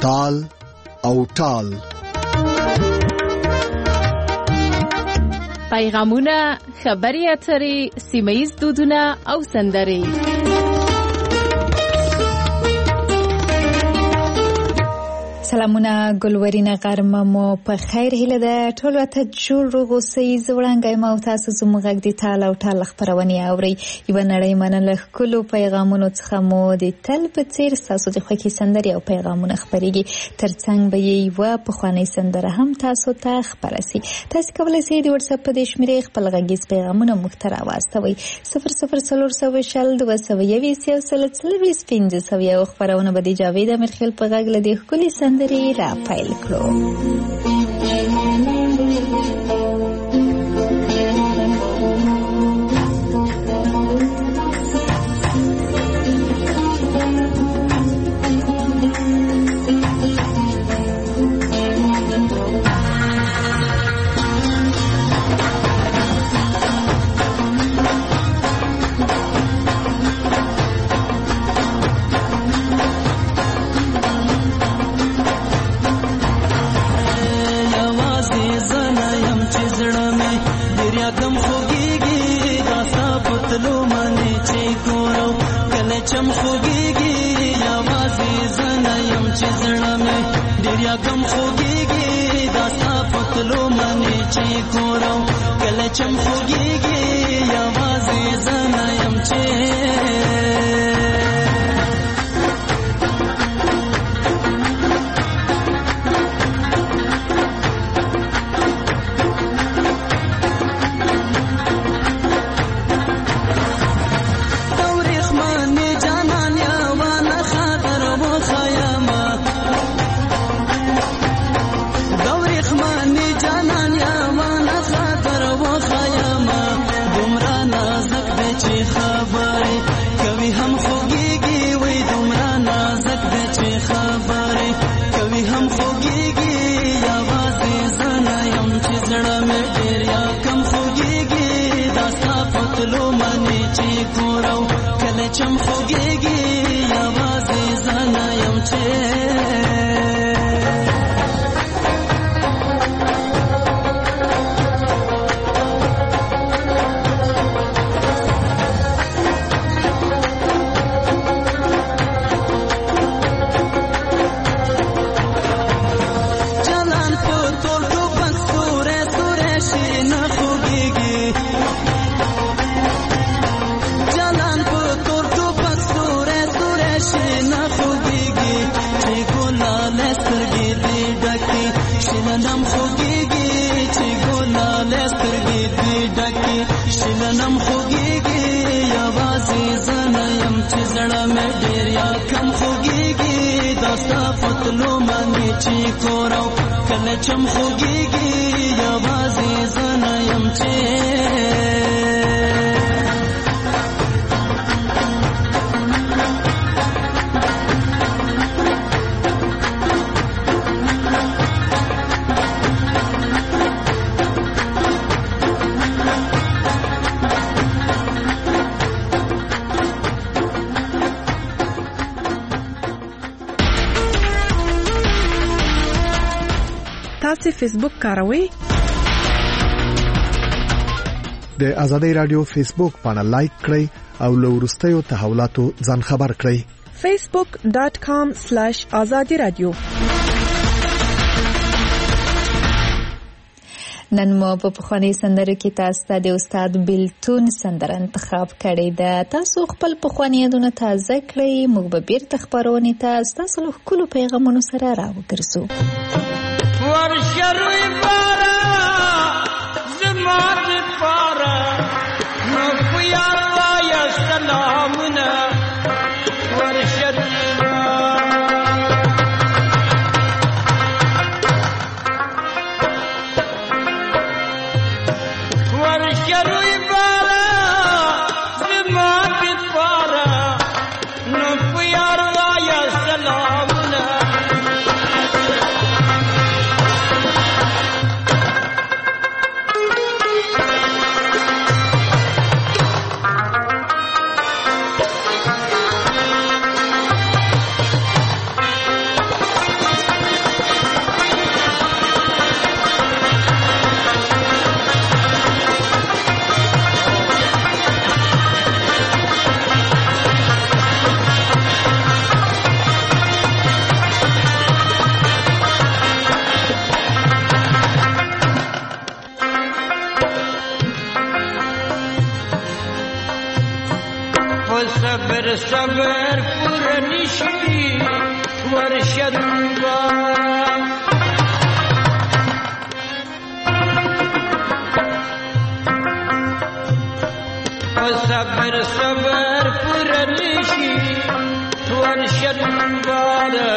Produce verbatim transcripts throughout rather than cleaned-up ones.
تال او ټال. پیغامونه، خبري اترې، سیمه‌ییز دودونه او سندرې. سلامونه ګلورینه غرمه مو په خیر هیله ده. ټول ته جوړ روغ اوسئ. زه وړاندې ما او تاسو زموږ غږ د تال او ټال خپرونې اورئ. یوه نړۍ مننه ښکلو پیغامونو څخه مو د تل په څېر ستاسو د خوښې سندرې او پیغامونه خپرېږي. تر څنګ به یې یوه پخوانۍ سندره هم تاسو ته خپره سي. تاسو کولی سئ د وټساپ په دې شمېرې خپل غږیز پیغامونه موږ ته راواستوئ. صفر صفر څلور سوه شل دوه سوه یویشت یو سل څلوېښت پنځه سوه یو خپرونه به د جاوید امیرخیل په غږ له دې ښکلې سندرې را پیل کړو. چم خوږیږي یوازې زنه یم چې زړه مې ډېر یاکم خوږیږي دا ستا پتلو منې چې ګورم کله چم خوږیږي یوازې زنه یم چې چم خوږیږي یوازې زنه یم چې شلنم خوږیږي یوازې زنه یم چې زړه مې ډېر یا کم خوږیږي دا ستا پتلو منې چې کورم کله چم خوږیږي یوازې زنه یم چې تاسو فیسبوک کاروئ؟ د آزادۍ رادیو فیسبوک باندې لایک کړئ او له وروستیو تحولاتو ځان خبر کړئ. facebook dot com slash azadi radio. نن مو په پخواني سندرو کې تاسو ته د استاد بیلتون سندره انتخاب کړې ده. تاسو خپل پخواني یادونه تازه کړئ. موږ به بیرته خپرونې ته ستاسو له ښکلو پیغامونو سره راوګرځو. ورشروی بارا زمان پارا نو پیار وایا سلامنا ورشروی ورشروی بارا زمان پارا نو پیار وایا سلامنا صبر صبر پورا نشي ورشدوا صبر صبر پورا نشي ورشدوا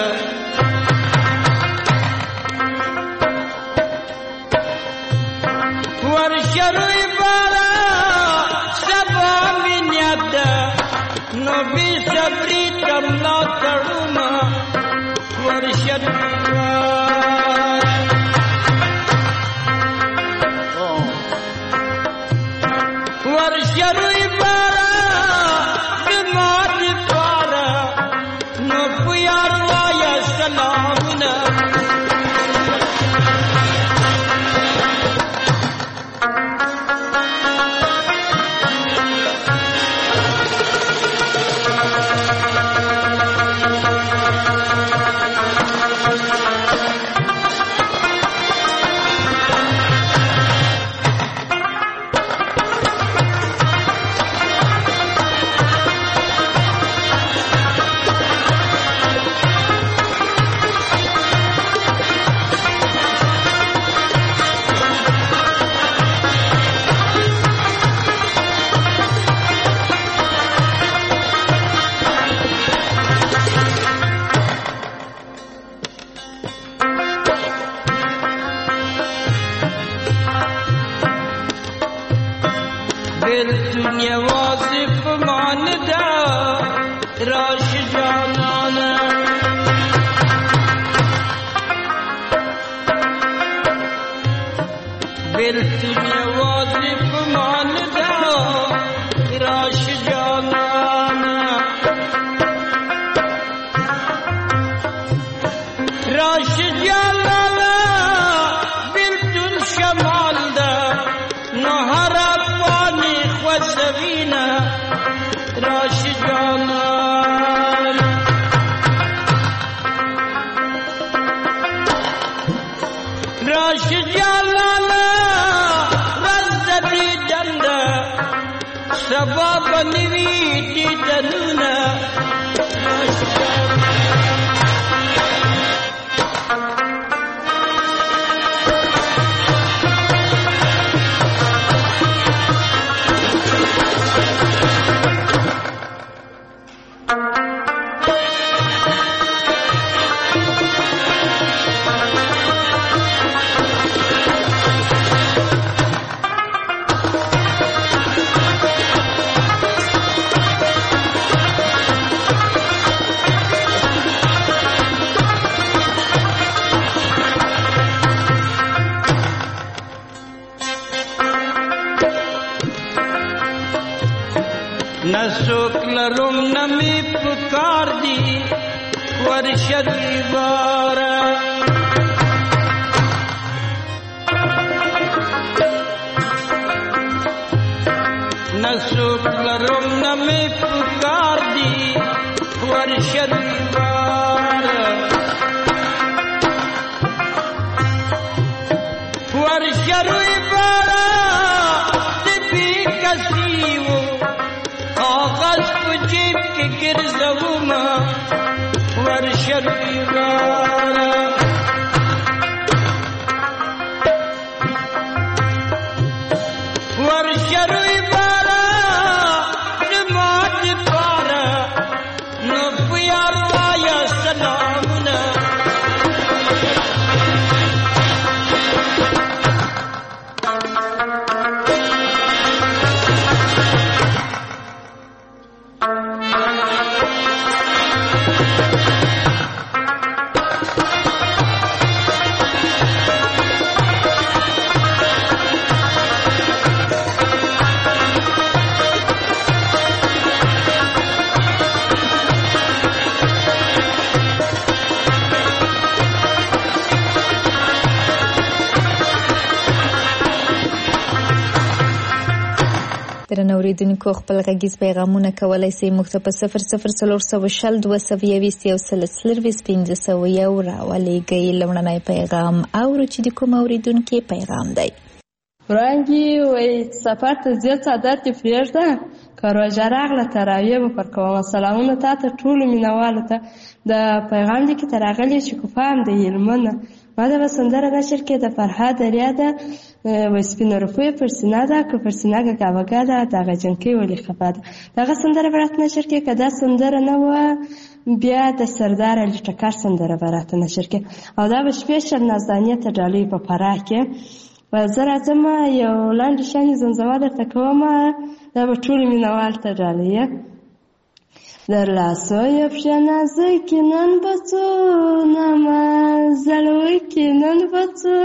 ورشروي بارا سبا من يدا نبي صبري تملا تروما ورشدوا ورشروي بارا بمات بارا نبي أروا يا سلامنا الدنيا واظف ماندا راش جانانا بالدنيا واظف ماندا راش جانانا راش جانانا بالدن شمال دا نهرا وسبينا راش جانان راش جانان رزدي جندا سبب نويتي تنونا راش نسوک لرم نمی پکار دی ورشدی بارا نسوک لرم نمی پکار دی ورشدی بارا ورشدی بارا تبی کسیو آغاز پجیب کے گرزوما ورشدی بارا ورشدی بارا نمات بارا نبیا رایا سلامنا درنو اوریدونکو خپل غږیز پیغامونه کولای شئ موږ ته په صفر صفر څلور سوه شل دوه سوه یویشت یو سل څلرویشت پنځه سوه یو راولېږئ. لومړنی پیغام اورو چې د کوم اوریدونکي پیغام دی. وړانګې وایي سفر ته ځې څادر دې پرېږده که روژه راغله تراویح به پر کومه. سلامونه تا ته ټولو مینهوالو ته. د پیغام لیکې ته راغلی شکوفه هم د هلمنه. ما د به سندره نشر کې د فرهاد دریا ده وایي سپینه روپۍ پر سینه ده که پر سینه ګګا وګا ده دغه جنکۍ ولې خفه ده. دغه سندره به راته نشر کې که دا سندره نه وه بیا د سردار علي ټکر سندره به راته نشر کې او دا به سپیشل نازدانې ته ډالۍ په فراه کې. زه راځم یو لاندې شانې زمزمه درته کوم دا به ټولو مینهوال ته ډالۍ. در لاسوی پښه نازکې نن به څو نمازل وکړي نن به څو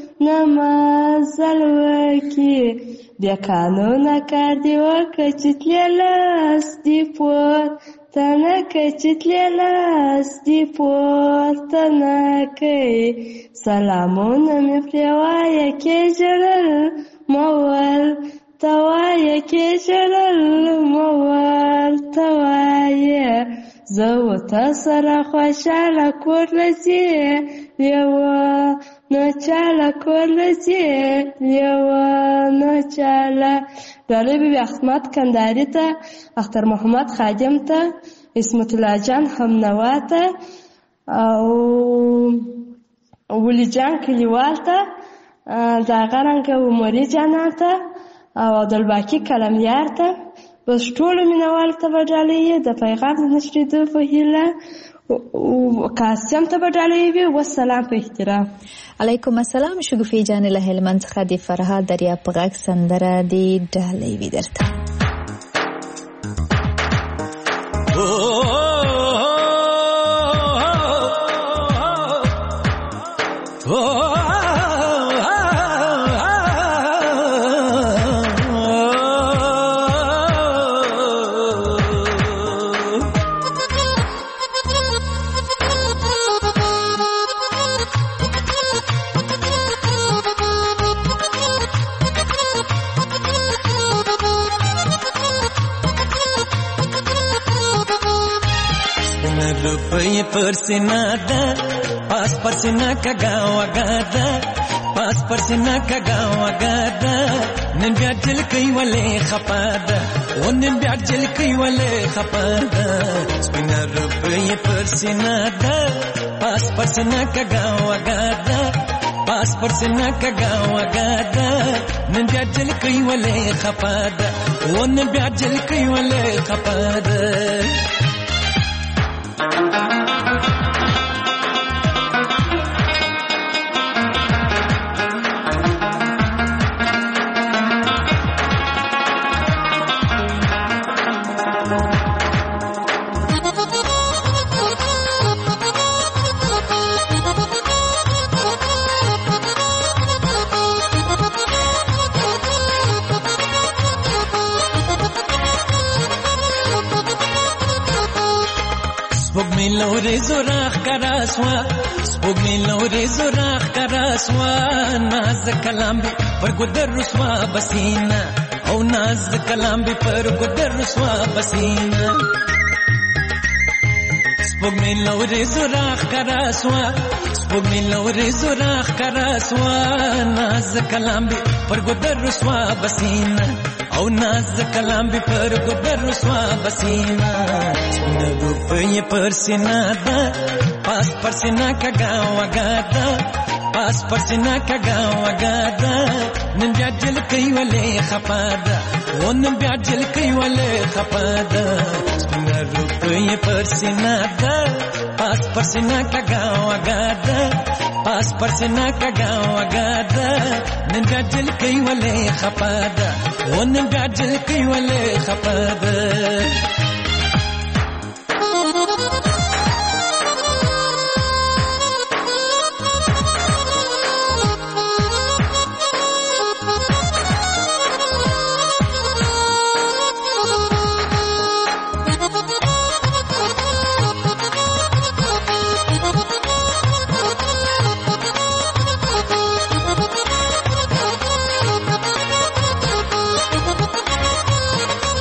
نمازل وکړي بیا قانونه کار دې وکړه چې تلې لاس دې پورته نه کوي چې تلې لاس دې پورته نه کوي سلامونه مې پرې وایه کې ژړل مه ورته وایه کې ژړل مه ورته وایه زه ورته سره خوشحاله کور له ځې لیوانه چاله کور له ځې لیوانه چاله. ډالۍ به وي احمد کندهاري ته، اختر محمد خادم ته، عصمت الله جان همنوا ته او ولی جان کلیوال ته، د هغه رنګه عمري جانان ته او عبدالباقي کلمیار ته. بس ټولو مینهوالو ته به ډالۍ د پیغام د نشرېدو په هیله قاسم ته به ډالۍ وي. والسلام په احترام. علیکم السلام. شګوفې جانې له هلمند څخه د فرهاد دریا په غږ سندره د ډالۍ وي درته. روپۍ پر سینه ده پاس پر سینه کږه وږه ده پاس پر سینه کږه وږه ده نن بیا جلکۍ ولې خفه ده و نن بیا جلکۍ ولې خفه ده سپینه روپۍ پر سینه ده پاس پر سینه کږه وږه ده پاس پر سینه کږه وږه ده نن بیا جلکۍ ولې خفه ده و نن بیا جلکۍ ولې خفه ده. سپوږمۍ لورې زوراخ کراسوا سپوږمۍ لورې زوراخ کراسوا ناز کلام به پر ګدر رسوا بسینا او ناز کلام به پر ګدر رسوا بسینا سپوږمۍ لورې زوراخ کراسوا سپوږمۍ لورې زوراخ کراسوا ناز کلام به پر ګدر رسوا بسینا او ناز کلام به پر ګدر رسوا بسینا. روپۍ پر سینه ده پاس پر سینه کږه وږه ده پاس پر سینه کږه وږه ده نن بیا جلکۍ ولې خفه ده و نن بیا جلکۍ ولې خفه ده سپینه روپۍ پر سینه ده پاس پر سینه کږه وږه ده پاس پر سینه کږه وږه ده نن بیا جلکۍ ولې خفه ده و نن بیا جلکۍ ولې خفه ده.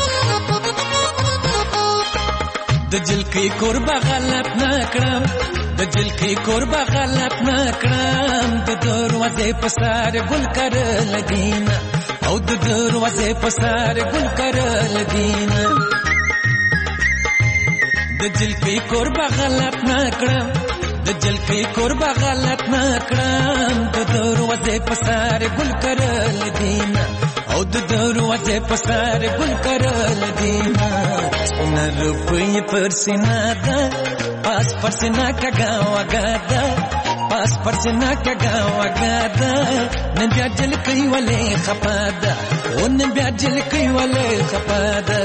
د جلکۍ کور به غلط نه کړم د جلکی کور بغلط نکړم د دروازې په سر ګل کرل دینه او د دروازې په سر ګل کرل دینه د جلکی کور بغلط نکړم د جلکی کور بغلط نکړم د دروازې په سر ګل کرل دینه او د دروازې په سر ګل کرل دینه سپینه روپۍ پر سینه ده پاس پر سینه کږه وږه ده پاس پر سینه کږه وږه ده نن بیا جلکی ولې خفه ده او نن بیا جلکی ولې خفه ده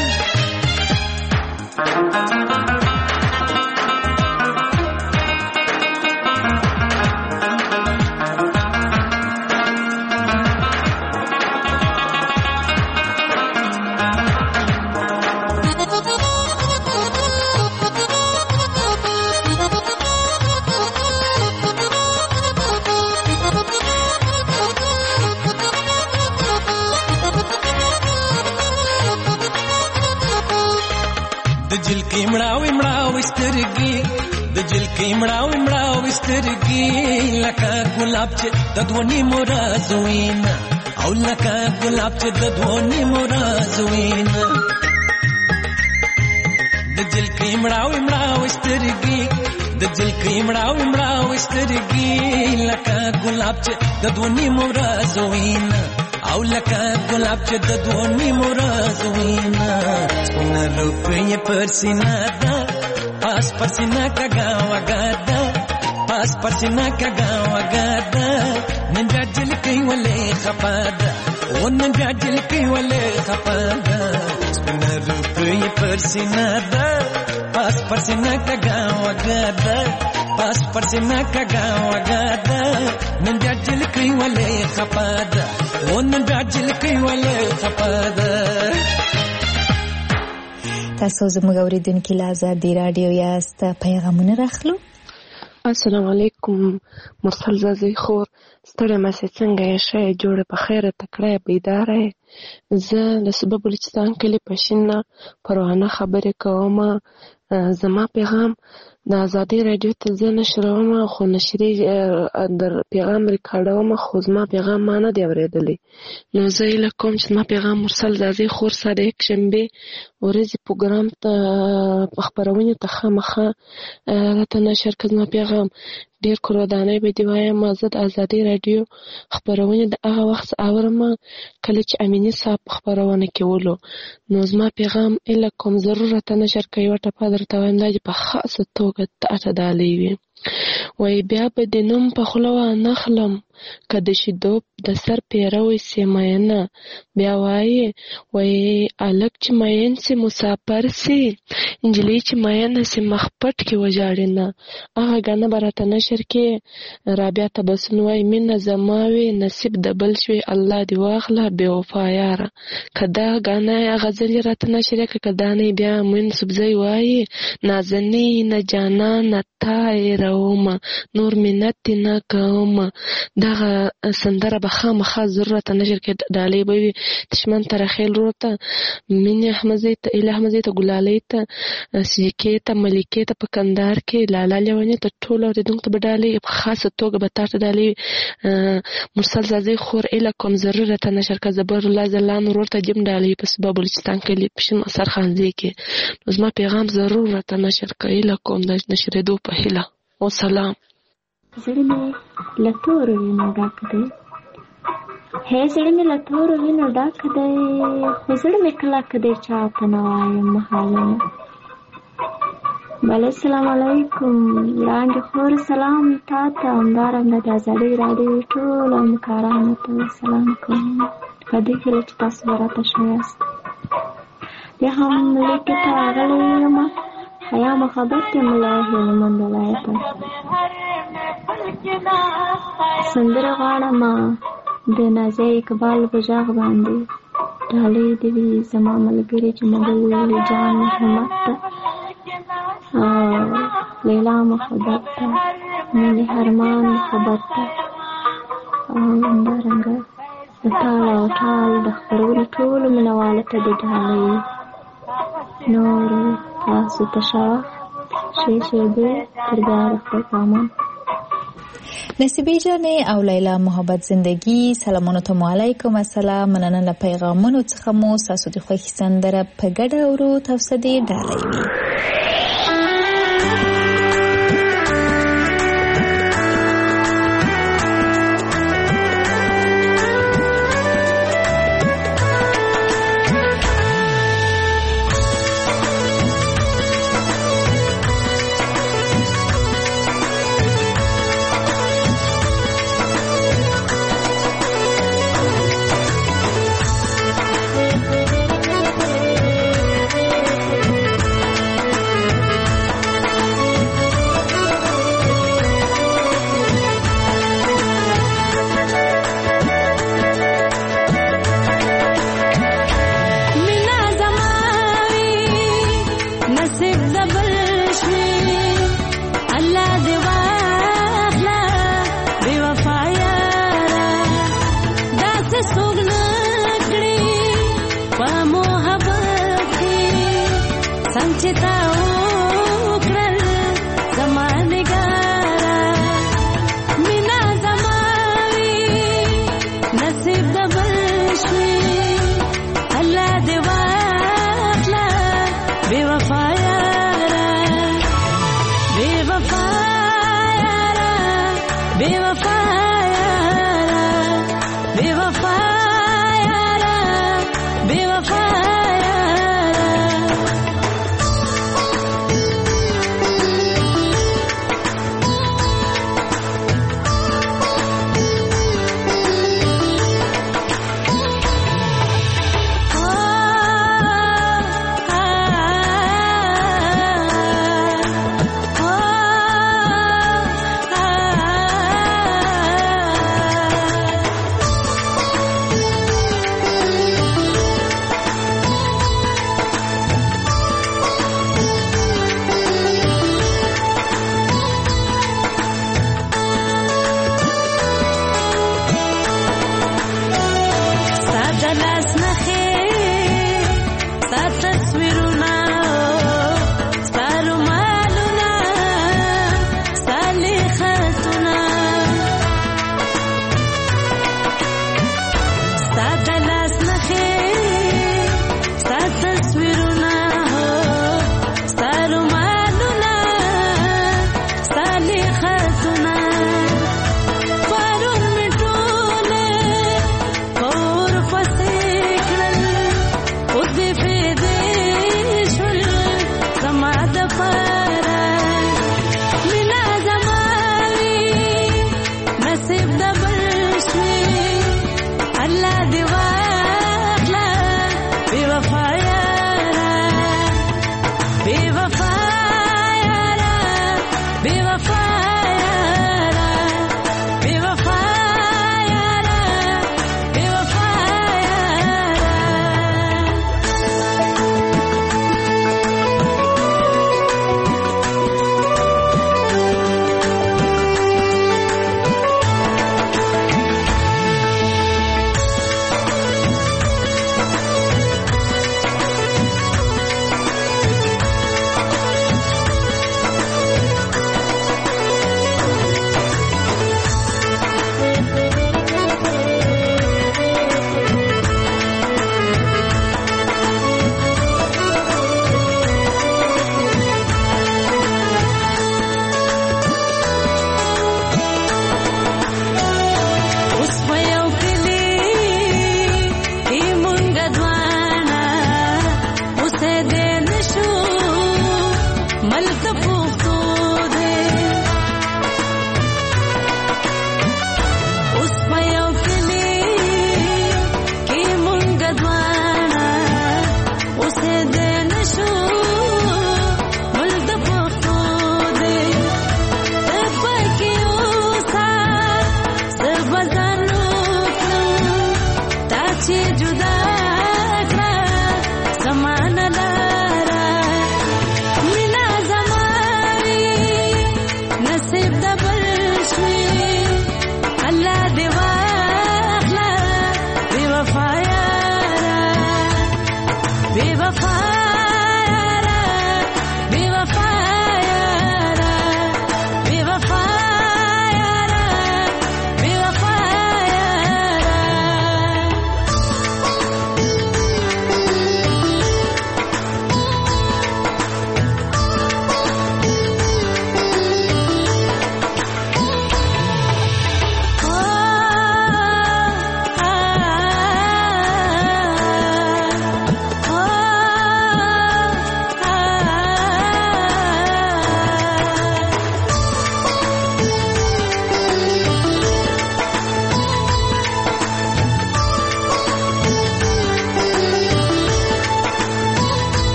د جلکی مړاوي مړاوي سترګي د جلکی مړاوي مړاوي سترګي لکه ګلاب چې د دوونی مرازوینا او لکه ګلاب چې د دوونی مرازوینا د جلکی مړاوي مړاوي سترګي د جلکی مړاوي مړاوي سترګي لکه ګلاب چې د دوونی مرازوینا او لکه ګلاب چې د دوونی مرازوینا سپینه روپۍ پر سینه ده پاس پر سینه کږه وږه ده پاس پر سینه کږه وږه ده نن بیا جلکی ولې خفه ده او نن بیا جلکی ولې خفه ده سپینه روپۍ پر سینه ده پاس پر سینه کږه وږه ده پاس پر سینه کږه وږه ده نن بیا جلکی ولې خفه ده او نن بیا جلکی ولې خفه ده تاسو زموږ اوریدونکو له آزادي رادیو یاست پیغامونه راخلو. السلام علیکم مرسل زازی خور ستړی مسې څنګه یې ښه یې جوړه په خیره تکړه یې بیداره یې زه له صوبه بلوچستان کلي پشین نه پروانه خبرې کوم. زما پیغام د آزادي رادیو ته زه نشروم خو نشري در پیغام ریکارډوم خو زما پیغام ما نه دی اورېدلی نو زه هیله کوم چې زما پیغام مرسل زازی خور سره یکشنبې ورځې پروګرام ته خپرونې ته خامخا راته نشر کړه. زما پیغام ډېر کورودانۍ به دې وایم زه د آزادي رادیو خپرونې د هغه وخت اورم کله چې امیني صاحب خپرونه کولو نو زما پیغام هیله کوم ضرور راته نشر کړه. یوه ټپه درته وایم دا چې په خاصه توګه تاته ډالۍ وي وایي بیا به د نوم په خوله وانخلم که د شیدو د سر پیروی سي مینه بیا وایي وایي هلک چې مین سي مسافر سي نجلۍ چې مینه سي مخ پټ کې وژاړي نه هغه ګانه به راته نشر کې رابعه تبسم وایي مینه زما وي نصیب د بل شوي الله دې واخله بې وفا یاره که دا ګانه غزل یې راته نشر کړه که دا نه بیا موین سبزی وایي نازنۍ نه جانانه تا یې رومه نور منت نه کوم دغه سندره به خامخا ضرورت نشر کې ډالۍ به وي دشمن ترخیل ورته مینې احمدزۍ ته ایله احمدزۍ ته ګلالۍ ته سیکې ته ملیکې ته په کندهار کې لالا لیونۍ ته ټولو اورېدونکو ته به ډالۍ په خاصه توګه به تا ته ډالۍ مرسل زازۍ خور ایله کوم ضرور راته نشر کړه. زبر الله ځلان ورور ته دیم ډالۍ په صوبه بلوچستان کلي پشین سرخانځۍ کې نو زما پیغام ضرور راته نشر کړه. ایله کوم د نشرېدو په هیله وسلام. زړه مې له تورو وینو ډک دی هی زړه مې له تورو وینو ډک دی خو زړه مې کلک دی چاته نه وایم حالونه. بله السلام علیکم وړانګې خور سلام تا ته همدارنګه د آزادۍ راډیو ټولو همکارانو ته سلام کوم په دې هیله چې تاسو به راته ښه یاست. بیا هم لیکې ته راغلی یم حیا محبت ملا هلمند ولایته سندره غواړم د نازیه اقبال په غږ باندې ډالۍ دې وي زما ملګري چې مګل ویلي جان محمد ته لیلا محبت ته مینې هرمان محبت ته او همدارنګه د ټال او ټال د خپرونې ټولو مینوالو ته د ډالۍ نور تاسو ته ښه ښې شېبې تر بیا د خدای په امان. نصیبی جانې او لیلا محبت زندگی سلامونو ته علیکم السلام. مننه له پیغامونو څخه مو ستاسو د خوښې سندره په ګډه اورو. تاسو دې ډالۍ وي.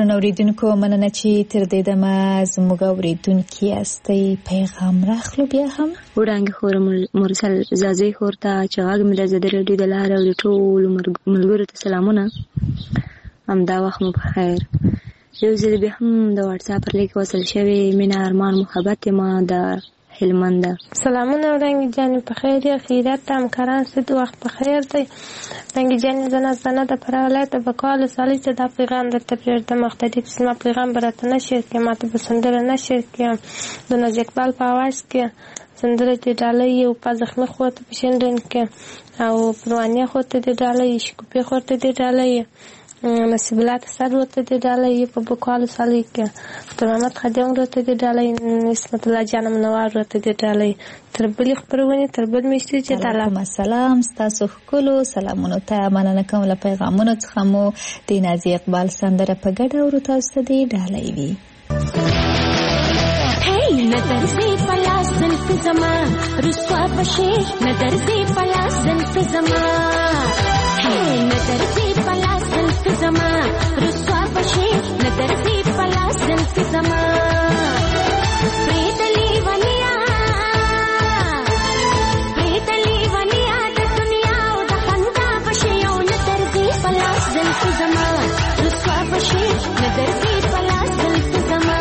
ګران اوریدونکو مننه چې تر دې دمه زموږ اوریدونکي یاستئ. پیغام راخلو بیا هم وړاندې خور مرسل زازي خور ته چې غږ مې د ازادي راډیو د لارې او د ټولو ملګرو ته سلامونه. همدا وخت مو په خیر. یو ځل بیا هم د واتساپ پر لیک وصل شوی مینا ارمان محبت ما د هلمند. سلامونه رنگی جانی په خیر یا خیرات ته همکاران ست وخت په خیر دی. رنگی جانی زنه زنه د پرولایت په کال سالي ته د پیغام د تپیر د مختلف قسمه پیغام برته نشي کې ماته بسندره نشي کې د ناز اقبال په आवाज کې سندره دې ډالۍ او په زخمه خوته پښندن کې او پروانیا خوته دې ډالۍ شکوپې خوته دې ډالۍ نصیبلات سر وته دې ډالۍ په بکوال سالي کې محمد خادم وته دې ډالۍ نسبت الله جان منوار وته دې ډالۍ تر بل خبرونه تر بل مشتي چې تعالی سلام تاسو خلکو سلامونه ته مننه کوم له پیغامونو څخه مو د نازي اقبال سندره په ګډه ورو تاسو دې ډالۍ وي. نظر سے پلاس زلف زمان رسوا بشے نظر سے پلاس زلف زمان ہے نظر سے پلاس زلف زمان رسوا بشے نظر سے پلاس زلف زمان پریدلی ونیا پریدلی ونیا د دنیا او د خندا بشے او نظر سے پلاس زلف زمان رسوا بشے نظر سے پلاس زلف زمان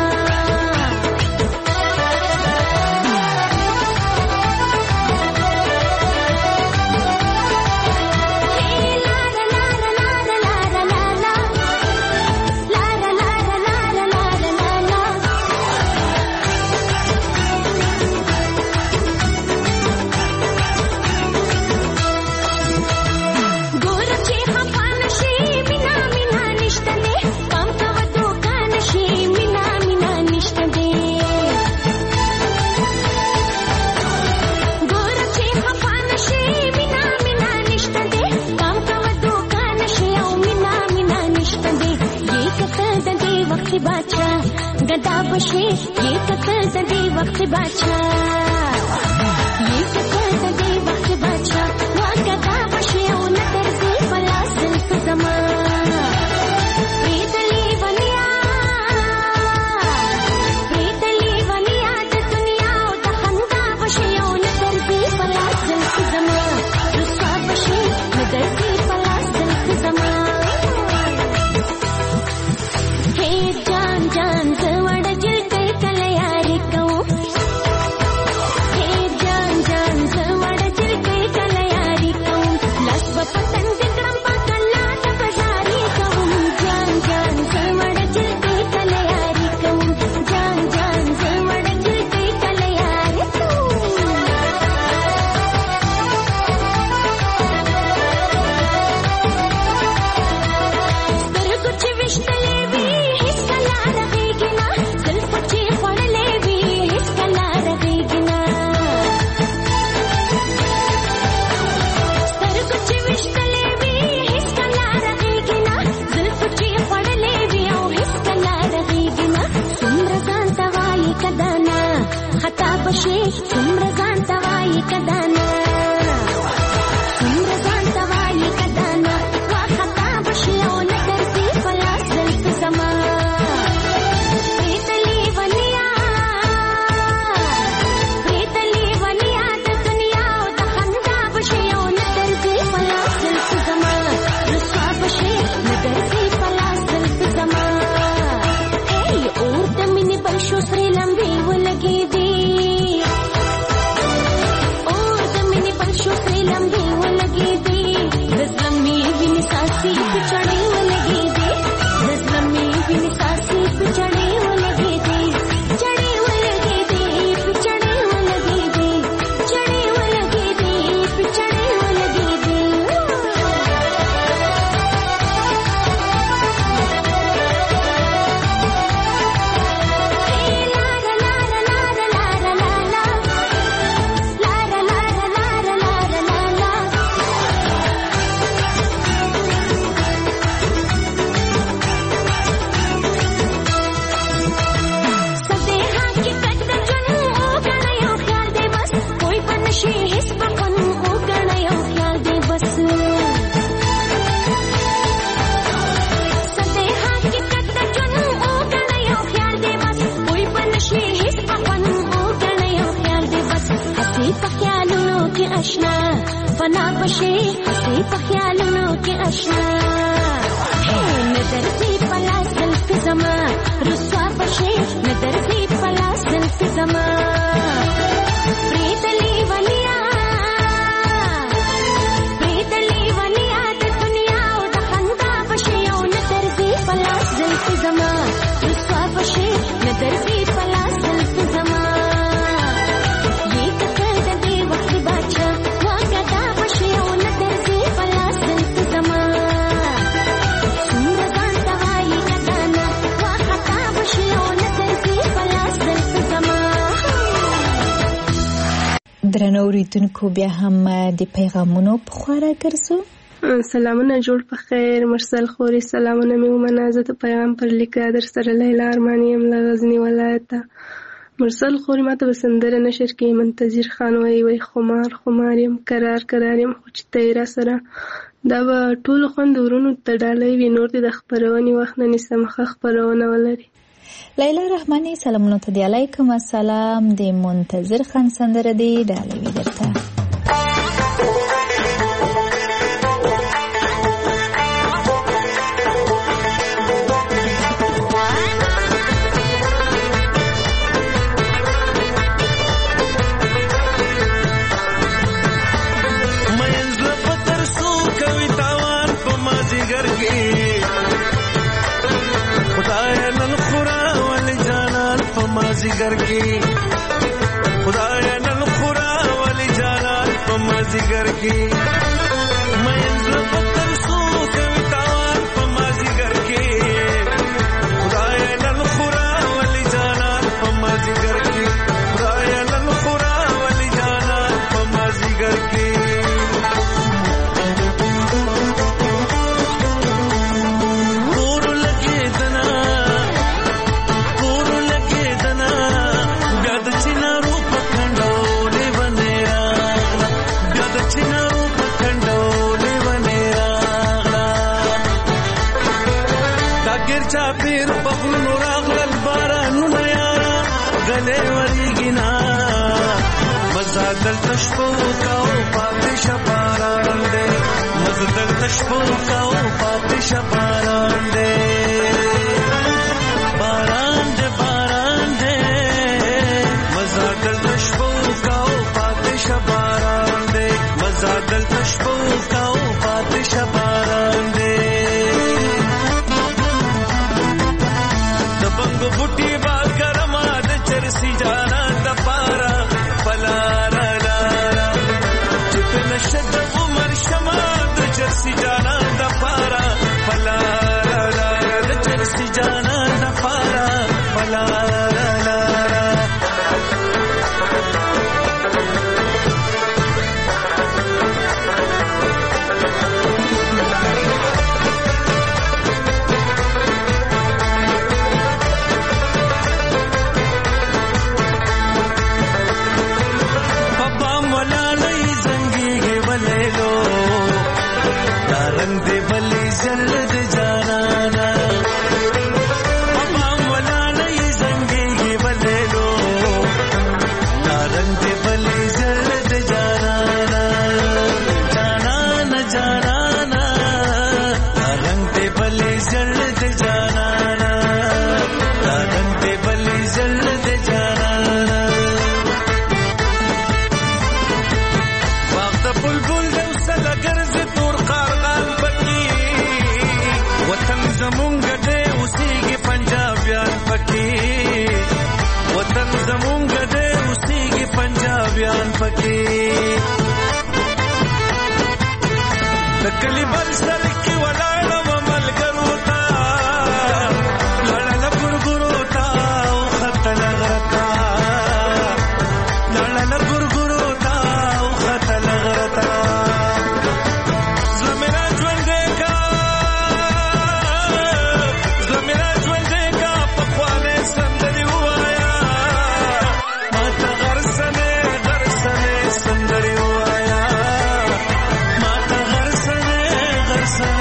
गदा बशे ये कतर दे वक्त बादशाह ये कतर दे वक्त बादशाह वा गदा बशे ओ नजर से पलास जुल्फ ज़मान प्रीतली वनिया प्रीतली वनिया द दुनिया ओ द खंदा बशे ओ नजर से पलास जुल्फ ज़मान रुसवा बशे नजर से पलास जुल्फ ज़मान हे जान जान په خیالونو کې آشنا نه درځي په لاس زلفې زما رسوا به شي نه درځي په لاس زلفې زما پرېتلې ولیا پرېتلې ولیا د دنیا او د خندا به شي او نه درځي په لاس زلفې زما رسوا به شي نه درځي په لاس زلفې زما یې کتل د دې وخت باچا واګدا به شي او نه درځي په لاس زلفې زما څومره ځان ته وایي ګدانه واخطا به شي او نه درځي په لاس زلفې زما. درنو اوریدونکو بیا هم د پیغامونو په خوا ګرځو. سلامونه جوړ په خیر مرسل خوري سلامونه مې ومنه زه د پیغام پر لیکه در سره لیلا ارماني یم له غزني ولایته. مرسل خوري ماته به سندره نشر کې منتظر خان وایي وایي خمار خمار یم قرار قرار یم خو چې ته یې راسره دا به ټولو خوند ورونو ته ډالۍ وي نور دې د خپرونې وخت نه نیسه مخه خپرونه ولري. لیلا رحماني سلامونه ته دی علیکم السلام د منتظر خان سندره دی ډالۍ وي درته. जिगर की खुदाया नल खुरा वाली जाना पम्मा जिगर की मैं पत्थर सो कवितावान पम्मा जिगर की खुदाया नल खुरा वाली जाना पम्मा जिगर की खुदाया नल खुरा वाली जाना पम्मा जिगर की चापीर पखलू रागल बारानू नयारा गले वरीगिना मजादल तशपो काओ पाते शपारांडे मजादल तशपो काओ पाते शपारांडे बारांडे बारांडे मजादल तशपो काओ पाते शपारांडे मजादल तशपो काओ पाते शपारांडे बुटी बात करमा द चरसी जाना द पारा पलारा लारा चितन शद उमर शमा द चरसी जाना द पारा पलारा लारा द चरसी जाना द पारा पलारा लारा दे बली जल्द जाना ना अमाम वाला नहीं जंगे ये बले लो नारंग दे बली जल्द जाना ना जाना न जाना ना नारंग दे बली जल्द जाना ना नारंग दे बली जल्द जाना ना वक्त बुलबुल दे उसला गर्ज तोर वतन जमुंग दे उसी के पंजाबियान पकी वतन जमुंग दे उसी के पंजाबियान पकी तकली बल सर की वलाड़ा मल करूता लड़ा गुरगुरोता खत लगरता लड़ा गुरगुरोता खत लगरता जमेरा ज्वंदे का Sun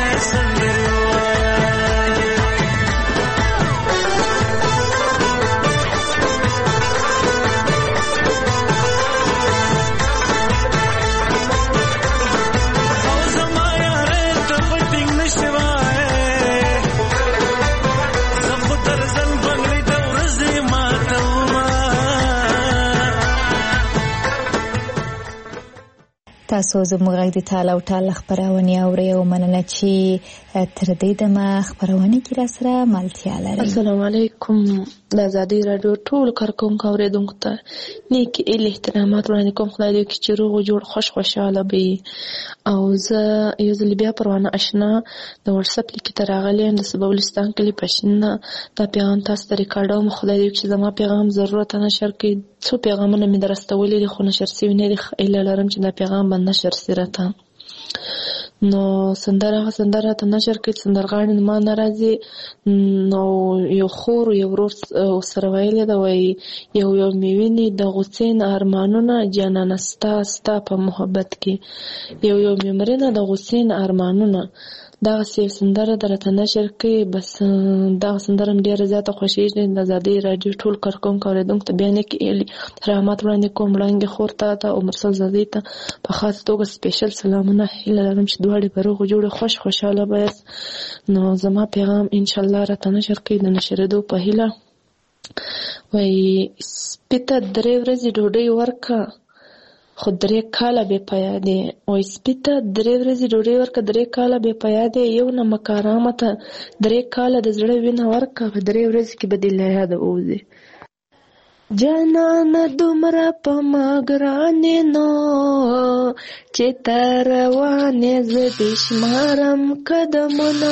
تاسو زموږ غږ د ټال او ټال خبرونه اورئ او مننه چې تر دې دمه خبرونه کې را سره مالتیا لري. السلام علیکم. د آزادۍ رادیو ټول کارکونکو اوریدونکو ته نیک ال احترامات وړاندې کوم. خدای دې وکړي چې روغ جوړ خوش خوشاله وي. او زه یو ځل بیا پروانه آشنا د واتس اپ لیک ته راغلی د سبولستان کلی پښینه دا پیغام تاسو ته ریکارډوم. خدای دې وکړي چې زما پیغام ضرورت نه شر کې څو پیغامونه مې درستولې دي خو نشر شوي نه دي. ایله لرم چې دا پیغام باندې نشر شي راته. نو سندره سندره ته نشر کې سندرغاړي ما ناراضي نو یو خور یو ورور سره ویل دا وای یو یو میویني د غوسین ارمانونه جانانه ستا ستا په محبت کې یو یو میمرینه د غوسین ارمانونه دا سی سندره درته نشر کې. بس دا سندره ډیره زیاته خوشیږي. د آزادۍ رادیو ټول کارکونکو اوریدونکو ته بیان کې رحمت وړاندې کوم. وړاندې خور ته او مرسل زادي ته په خاص توګه سپیشل سلامونه. هیله لرم چې دواړه په روغ جوړ خوش خوشاله وایي. نو زما پیغام ان شاء الله راته نشر کې د نشریدو په هیله. وای سپیته درې ورځې ډوډۍ ورکا خو درې کاله بې پیا دی. وای سپیته درې ورځې ډوډۍ ورکه درې کاله بې پیا دی. یو نه مکارامه ته درې کاله د زړه وینه ورکه په درې ورځې کې به دې له یاده ووځي. جانانه دومره په ما ګرانې نو چې ته روانې زه دې شمارم قدمونه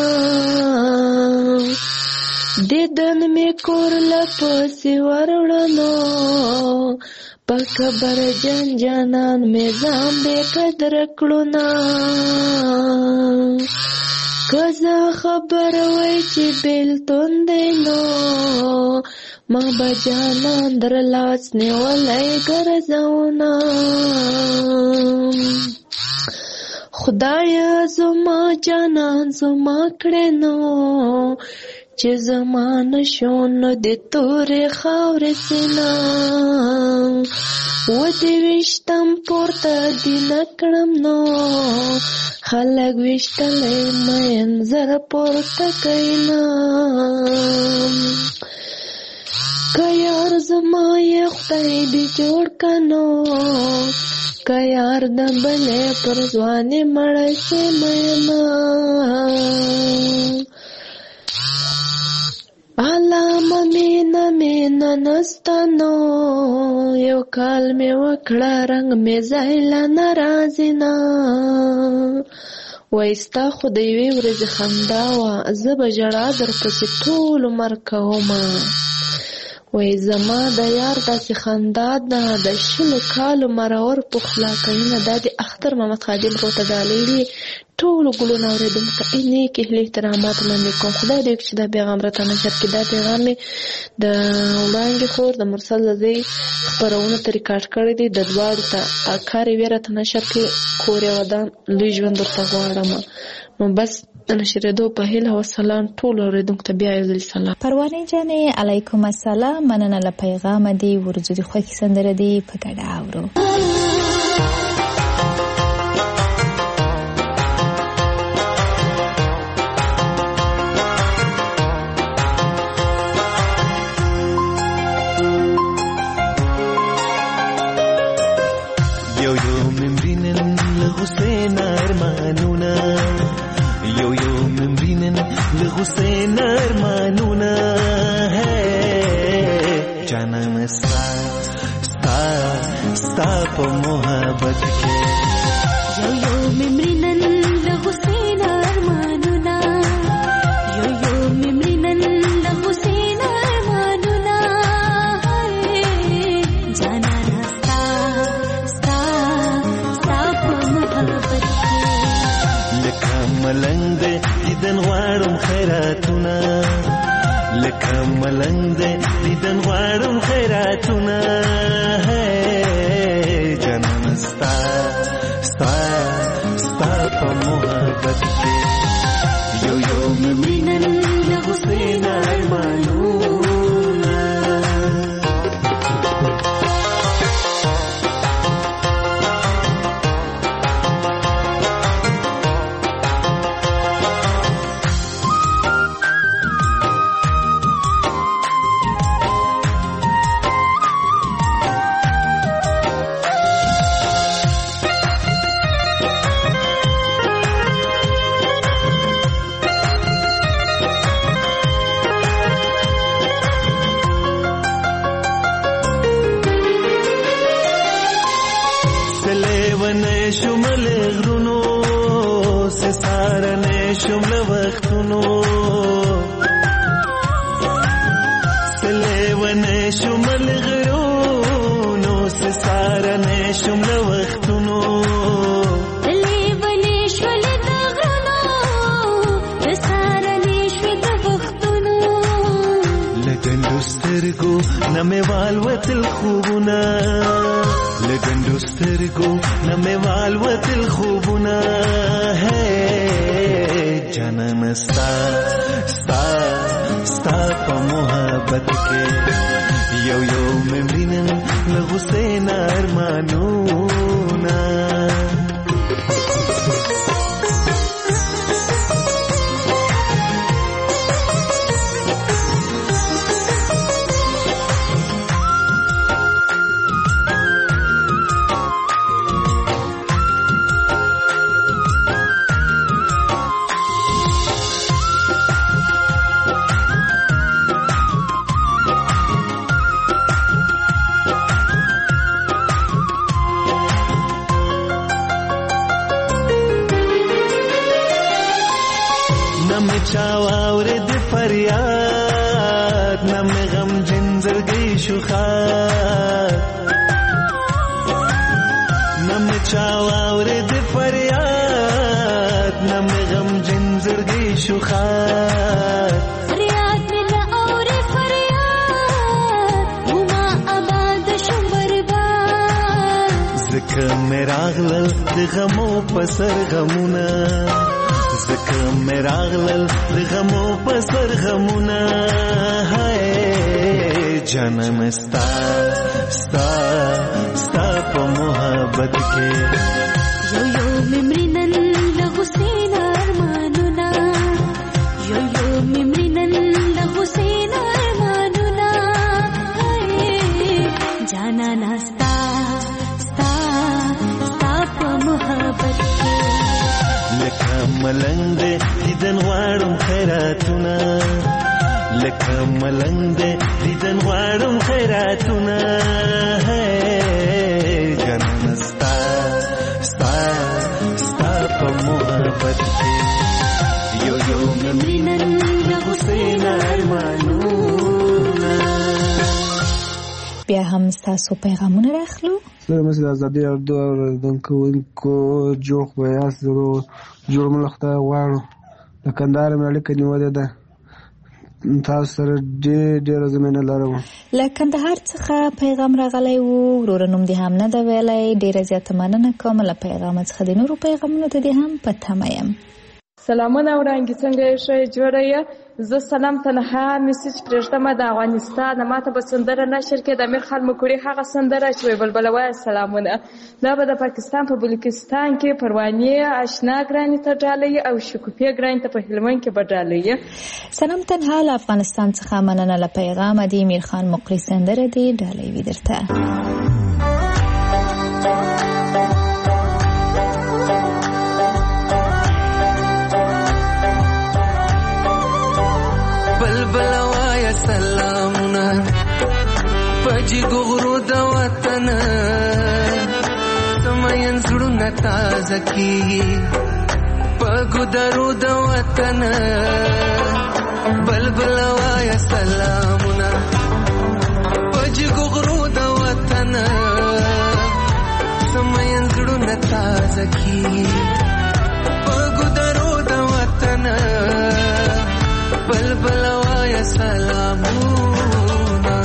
دیدن مې کور له پسې وروړنو په خبر جان جانان مې ځان بې قدر کړونه که زه خبر وای چې بېلتون دی نو ما به جانان در لاس نیولی ګرځونه خدایا زما جانان زما کړې نو چې زما نشو نو د تورې خاورې سینا و دې ویشتم پورته دې نه کړم نو خلک ویشتلی مین زره پورته کینا که یار زما یې خدای دې جوړ کنو که یار د بلې پر ځوانې مړی سي مینا علامه مینا مینا نستانو یو کال می وکړه رنگ می زایله ناراضی نه وایستا خو د یوې ورځې خندا وه زه به ژړا درپسې ټول عمر کومه وای زما د یار داسې خندا ده د شلو کالو مرور پخلا کوینه دا د اختر محمد خادم روته ډالۍ ټولو ګلونه اورېدونکو ته نیک احترامات وړاندې کوم. خدای دې وکړي چې دا پیغام راته نشر کړي. دا پیغام مې د وړانګې خور د مرسل زادۍ خپرونه ته ریکارډ کړی دی. د دواړو ته کار یې راته نشر کړي. کور یې ودان لوی ژوند ورته غواړم. نو بس د نشریدو په هیله او سلام ټول اوریدونکو ته بیا یو ځل سلام. پروانه جانې علیکم السلام. مننه له پیغام دی ورځو د خوښي سندره دی په ګډه اورو. یو یو ممرینن لغسین ارمانونا یو یو ممرینن لغسین ارمانونا جانان ستا ستا ستا په محبت کې یو یو ممرینن لغسین ارمانونا یو یو ممرینن لغسین ارمانونا جانان ستا ستا ستا په محبت کې لکه ملنګ دې دیدن غواړم خیراتونه لکه ملنګ دې دیدن غواړم خیراتونه جانان ستا ستا ستا په محبت کې یو یو ممرینن لغسین ارمانونه شم له وختونو سلیونه شم ملغرونو سسارنه شم له وختونو سلیونه شم لغرونو سسارنه شم له وختونو لګندو سترګو نمه والوتل خوبونه لګندو سترګو نمه والوتل خوبونه ہے جنم ستا ستا ستا په محبت کې یو یو ممرینن لغوسین ارمانونا چاوره د فریاد نم غم جنزرګي شوخات نم چاوره د فریاد نم غم جنزرګي شوخات فریاد مل اور فریاد وما آباد شو برباد زکه مراغل د غمو پسر غمونه زکه مراغلل د غمو پسر غمونه ہے جنم ستا ستا ستا په محبت کې یو یو ممرینن لغوسین ارمانونا یو یو ممرینن لغوسین ارمانونا جانا ناستا ستا ستا په محبت کې لکه ملنګ دیدن غواړم خیراتونه لکه ملنګ دیدن غواړم خیراتونه ہے جنم ستا ستا ستا په محبت کې یو یو ممرینن لغوسین ارمانونه بیا هم ستاسو پیغامونه راخلو سره مسجد آزادی اردو اوریدونکو جوخ بیاس درو جوړ ملخته غواړو د کندهار ملک نیولې ده تاسو سره ډېر ډېر زمينه لرم له کندهار څخه پیغام راغلی وو ورور نوم دې هم نه دا ویلای ډېر زیات مننه کوم له پیغام څخه د نورو پیغامونو ته دې هم پته مې سلامونه وړاندې څنګه یې ښه جوړه یې زه سلام تنها میسج پرېږدم د افغانستان ماته به سندره نشر کې د امیر خان مکوړي هغه سندره چې وایي بلبله وایه سلامونه دا به د پاکستان په بلوچستان کې پروانې اشنا ګرانې ته ډالۍ او شکوفې ګرانې ته په هلمند کې به ډالۍ سلام تنها له افغانستان څخه مننه له پیغام د امیر خان مکوړي سندره دې ډالۍ وي درته بلوایا سلامونه پجی ګورو د وطن سمین زړونه تازه کیږي پګو درو د وطن بلوایا سلامونه پجی ګورو د وطن سمین زړونه تازه کیږي پګو درو د وطن بلبلوایا سلامونه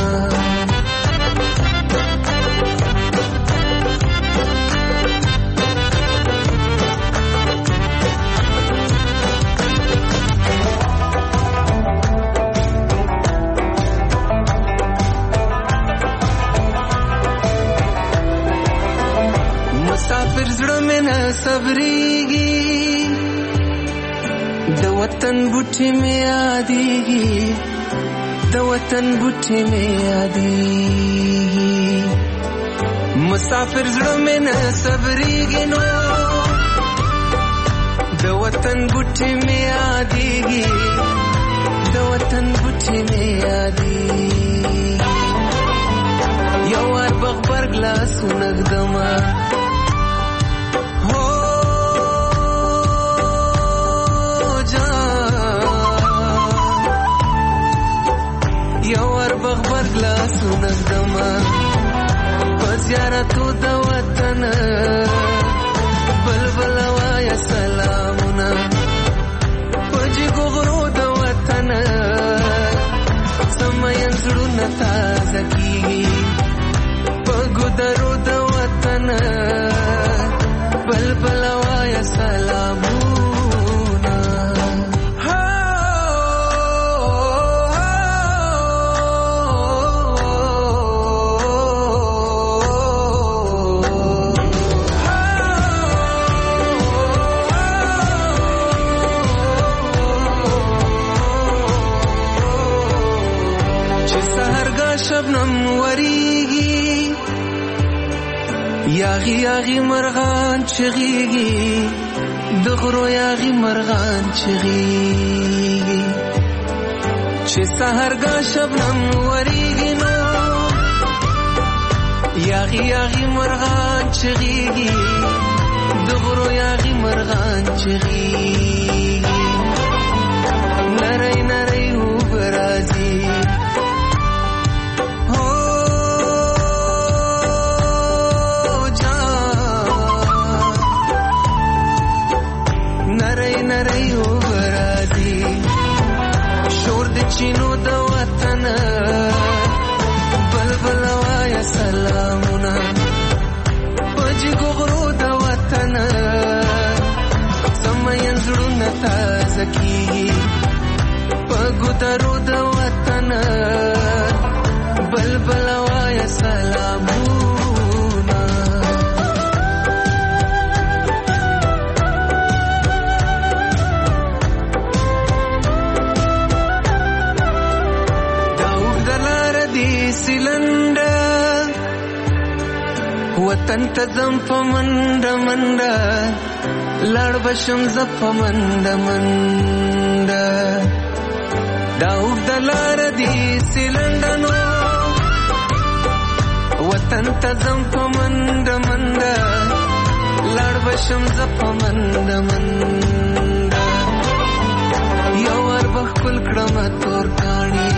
مسافر زړه مې نه صبرېږي د وطن بوټي مې یادېږي د وطن بوټي مې یادېږي مسافر زړه مې نه صبرېږي نو د وطن بوټي مې یادېږي د وطن بوټي مې یادېږي یو وار بغبرګ لاسونه ږدمه زیارتو د وطن بلبل وایا سلامونه پجی غرو د وطن سمین زړونه تازه کیږي پګو درو د وطن بلبل وایا سلامونه شبنم وریږي یاغي یاغي مرغان چغيږي د غرو یاغي مرغان چغيږي چې سحرګه شبنم وریږي نو یاغي یاغي مرغان چغيږي د غرو یاغي مرغان چغيږي نری نری وبرازي چینو د وطن بلبل وایا سلامونه پجی غرو د وطن سمین زړونه تازه کیږي پګو درو د وطن بلبل وایا سلامونه سیلنډر وطن ته ځم په منډه منډه لاړ بشم زه په منډه منډه دا اوږده لاره دي سیلنډنو وطن ته ځم په منډه منډه لاړ بشم زه په منډه منډه یو وار به ښکل کړمه تور کاڼي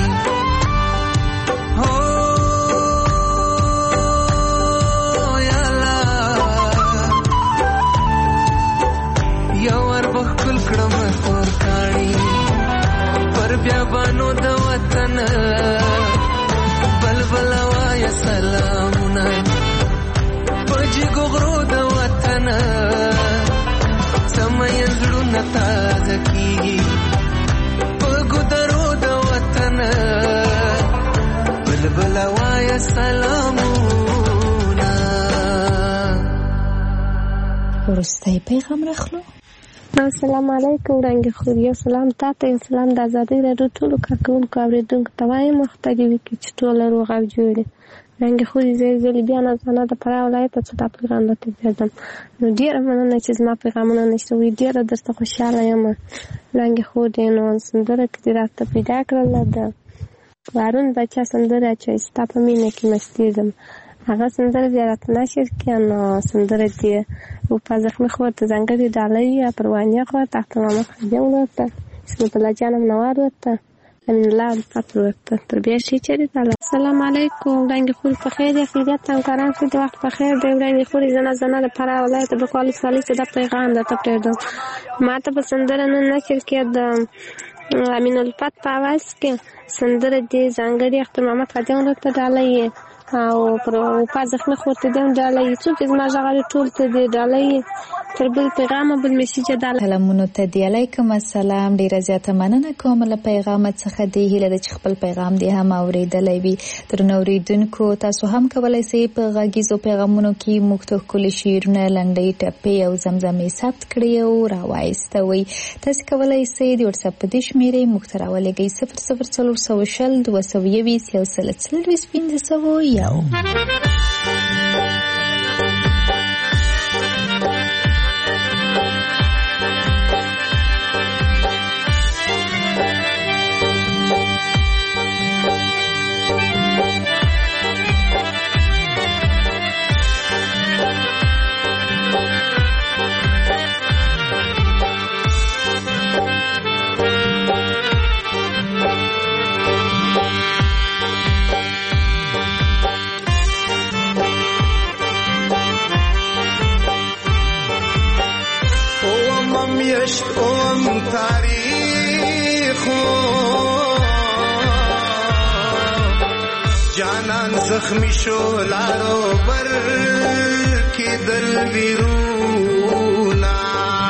بخل کړم تور کاڼي پر بیابانو د وطن بلبل وایا سلامونه پجی غرو د وطن سمین زړونه تازه کیږي پګو درو د وطن بلبل وایا سلامونه. وروستی پیغام راخلو. السلام علیکم رنګ خوریا سلام تاسو ته سلام د ازادي راډیو ټول کارکونکو اوریدونکو ته وایم مختلفي کې چې ټول روغ او جوړ رنګ خوري زې زې بیا نه زنه د پرا ولایت څخه د پیغام ته ځم نو ډیر مننه چې زما پیغامونه نشته وي ډیر درته خوشاله یم رنګ خوري نو سندره کې راته پیدا کړل د وارون بچا سندره چې ستاسو مینه کې مستیدم هغه سندره بیا راته نشر کړه سندره دی او په ځخمه خو ته ځنګړي ډالۍ یا پروانیا خو تاسو ما خدای ورته اسمه بل جانم نوار ورته امین الله پاتې ورته تر بیا شي چې تعالی السلام علیکم رنګ خور په خیر خیریت تم کاران څه د وخت په خیر دی رنګ خور زنه زنه د پرا ولایت په کال سالي چې د پیغام د تپریدو ماته په سندره نه نشر کړه د امین الفت په आवाज کې سندره دی ځنګړي اختر محمد خدای ورته ډالۍ او پر په ځخمه خورته دم ډالۍ څوک زما ژغړې ټول ته دی ډالۍ تر بل پیغام بل میسج ډالۍ سلامونه ته دی علیکم السلام ډیره زیاته مننه کوم له پیغام څخه دی هله د خپل پیغام دی هم اوریدلای وي تر نو اوریدونکو تاسو هم کولای شئ په غږیزو پیغامونو کې مختلف کلی شیرونه لنډۍ ټپې او زمزمې ثبت کړئ او راوایستوي تاسو کولای شئ د واتس اپ د شمیرې مختراولګي صفر صفر صفر شل دوه سوه یویشت یو سل څلوېښت پنځه سوه یو زخمی شو لارو بر کې دل ویرونا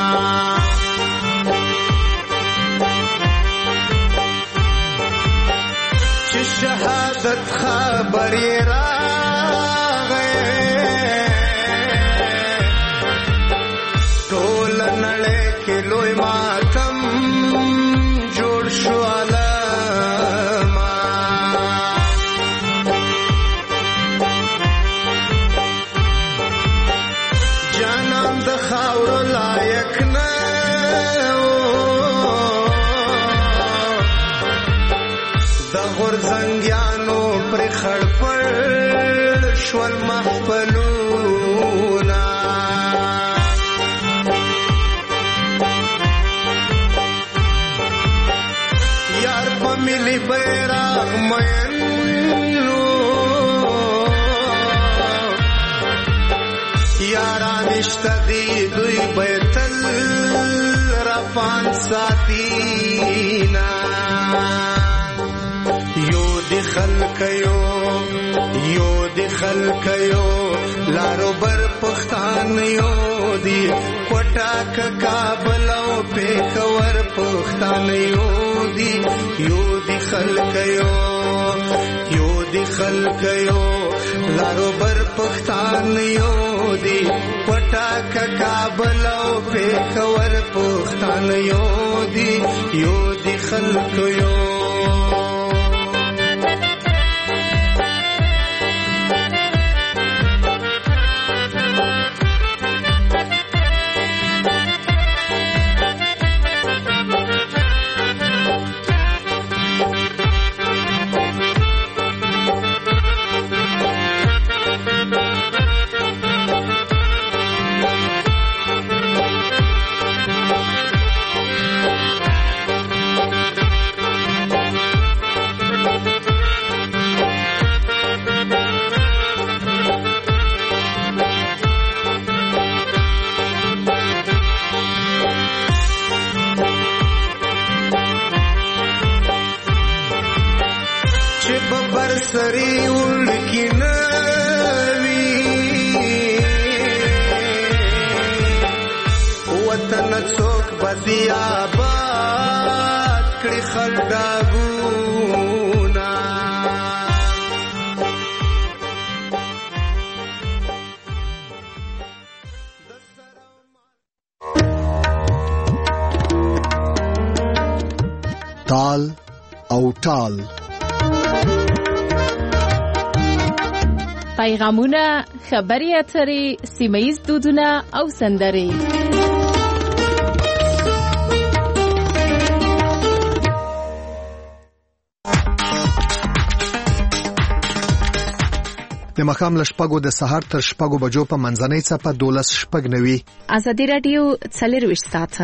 چې شهادت خبر راغې ټول نړۍ کې لوی ماتم جوړ شو زنګیانو پر خړپړ شول محفلونا یار په ملي بیرغ مینو یاران اشته دي دوی بیتل رپان ساتینا خلق یو یو دی خلق یو لارو بر پختان یو دی کوټا کابل او پیښور پختان یو دی یو دی خلق یو یو دی خلق یو لارو بر پختان یو دی کوټا کابل او پیښور پختان یو دی یو دی خلق یو سری اڑکی نوی وطن څوک بدی آباد کړي خلډاګونا تال او ټال پیغامونه، خبري اترې، سیمه‌ییز دودونه او سندرې. د مخام لشپګو د سهار تر شپګو بجو په منځنۍ صفه دولس شپږ نوي ازادي رادیو څلرويشت ساعته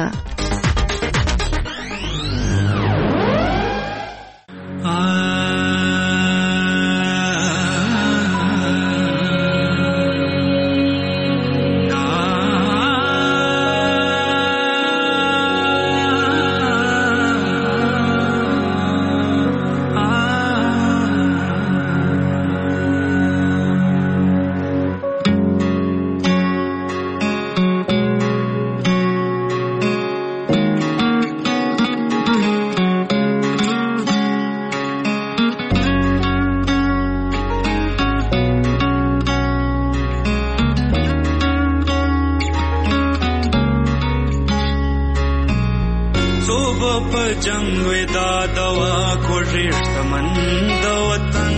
جنگ ودا دوا کوشش تمند وطن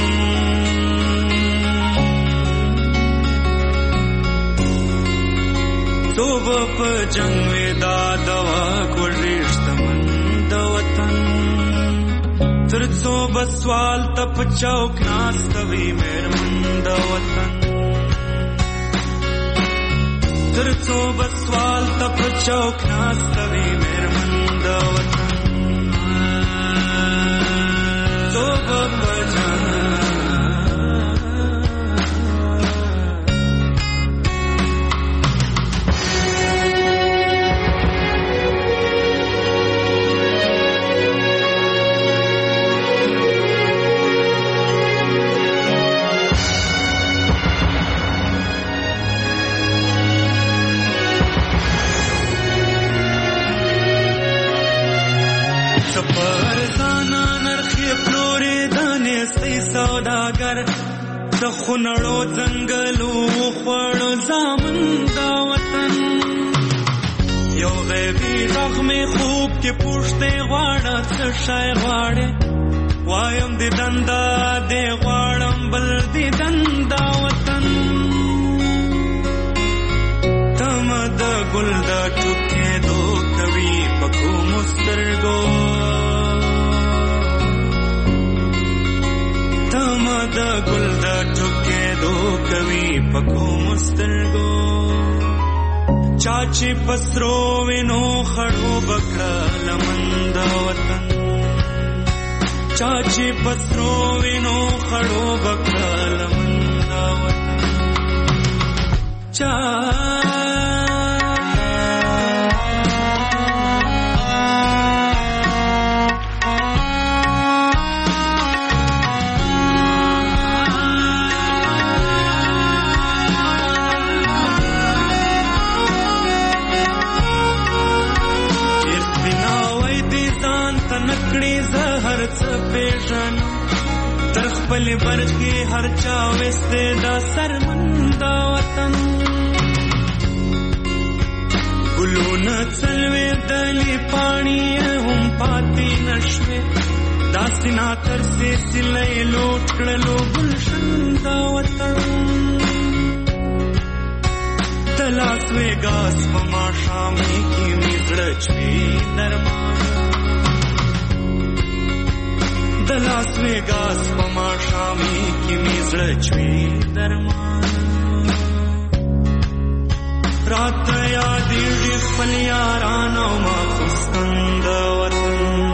صوبه په جنگ ودا دوا کوشش تمند وطن ترڅو بسوال تپ چوک ناستوي مېرمند وطن ترڅو بسوال تپ چوک ناستوي مېرمند وطن صوبه په جنگ سوداګر د خونړو ځنګلو خوړو زامن دا وطن یو غیبی زخم خوب کې پوښتې غواړه څه شی غواړې وایم دې دندا دې غواړم بل دې دندا وطن تم د ګل د ټوکې دو کوي پکو مسترګو تم د ګل د ټوکې دو کوي پکو مسترګو چاچی پسرو وینو خړو بکړه لمن د وطن چاچی پسرو وینو خړو بکړه لمن د وطن چا تر خپل برخي هر چا وسته دا سرمند وطن ګلونه څلوي دلی پانی هم پاتې نشوي داسنا تر سي سلې لوټ کړلو ګلشن دا وطن تلاس وګاس په ما شامي کې میزړه چوي درمان د لاس وګاس په ما شامي کې میزړه چوي درمان رات یادېږي خپل یاران او ما خوستند وطن